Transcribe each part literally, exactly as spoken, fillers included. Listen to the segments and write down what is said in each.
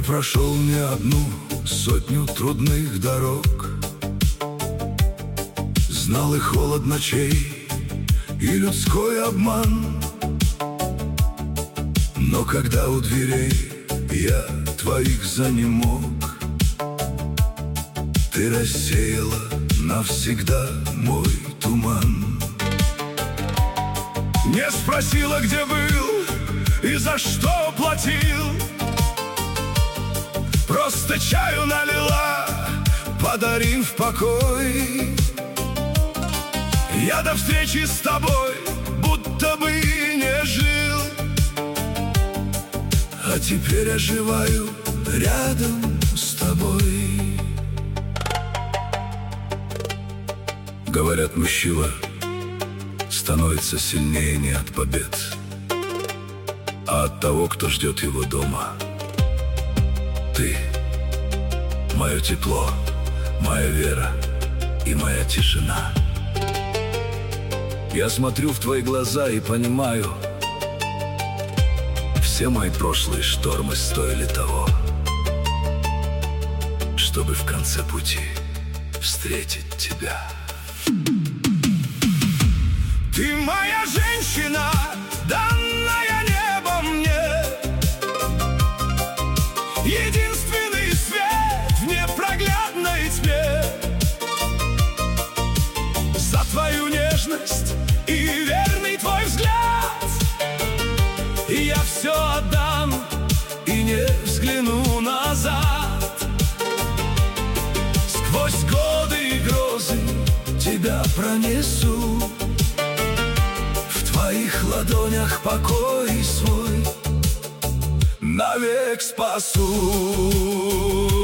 прошел не одну сотню трудных дорог, знал и холод ночей, и людской обман. Но когда у дверей я твоих занемог, ты рассеяла навсегда мой туман. Не спросила, где был и за что платил, просто чаю налила, подарив покой. Я до встречи с тобой будто бы не жил, а теперь оживаю рядом с тобой. Говорят, мужчина становится сильнее не от побед, а от того, кто ждет его дома. Ты — мое тепло, моя вера и моя тишина. Я смотрю в твои глаза и понимаю, все мои прошлые штормы стоили того, чтобы в конце пути встретить тебя. Ты моя женщина, данная небом мне, единственный свет в непроглядной тьме. За твою нежность и верный твой взгляд я все отдам и не взгляну назад. Сквозь годы и грозы тебя пронесу, в твоих ладонях покой свой навек спасу.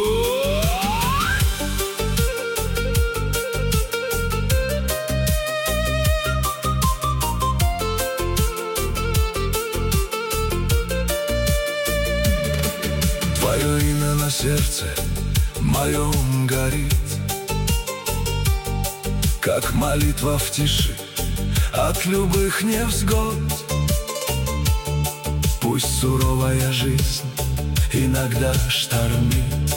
Твое имя на сердце моем горит, как молитва в тиши от любых невзгод. Пусть суровая жизнь иногда штормит,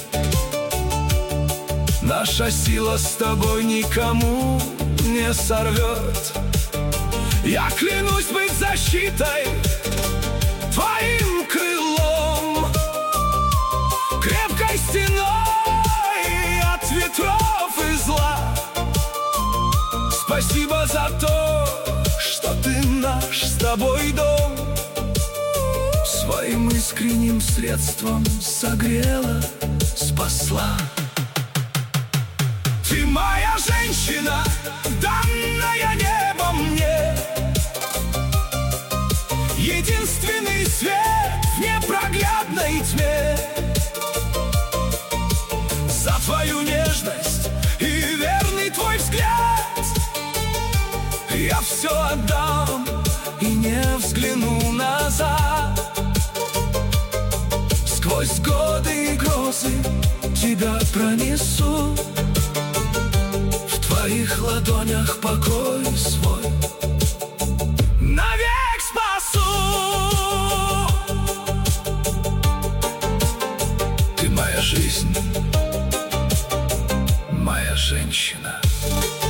наша сила с тобой никому не сорвет. Я клянусь быть защитой твоим крылом, крепкой стеной от ветров и зла. Спасибо за то, что ты наш с тобой дом своим искренним средством согрела, спасла. Ты моя женщина, данная небом мне, единственный свет в непроглядной тьме. За твою нежность и верный твой взгляд я все отдам и не взгляну назад. Сквозь годы и грозы тебя пронесу, в твоих ладонях покой свой навек спасу. Ты моя жизнь, моя женщина.